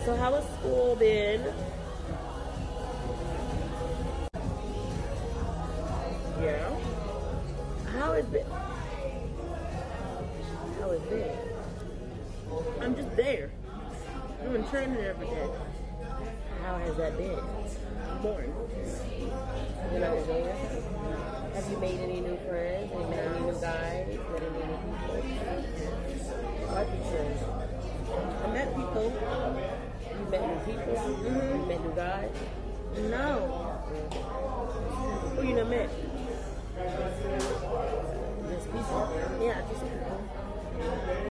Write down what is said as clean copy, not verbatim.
So how has school been? Yeah. How has it? How has it been? I'm just there. I'm in training every day. How has that been? Boring. You're not enjoying yourself? Have you made any new friends? Have you met any new guys? Met any new people? I think so. I met people. You met new people? Mm-hmm. You met new guys? No. Who you done met? Just people. Yeah, just people.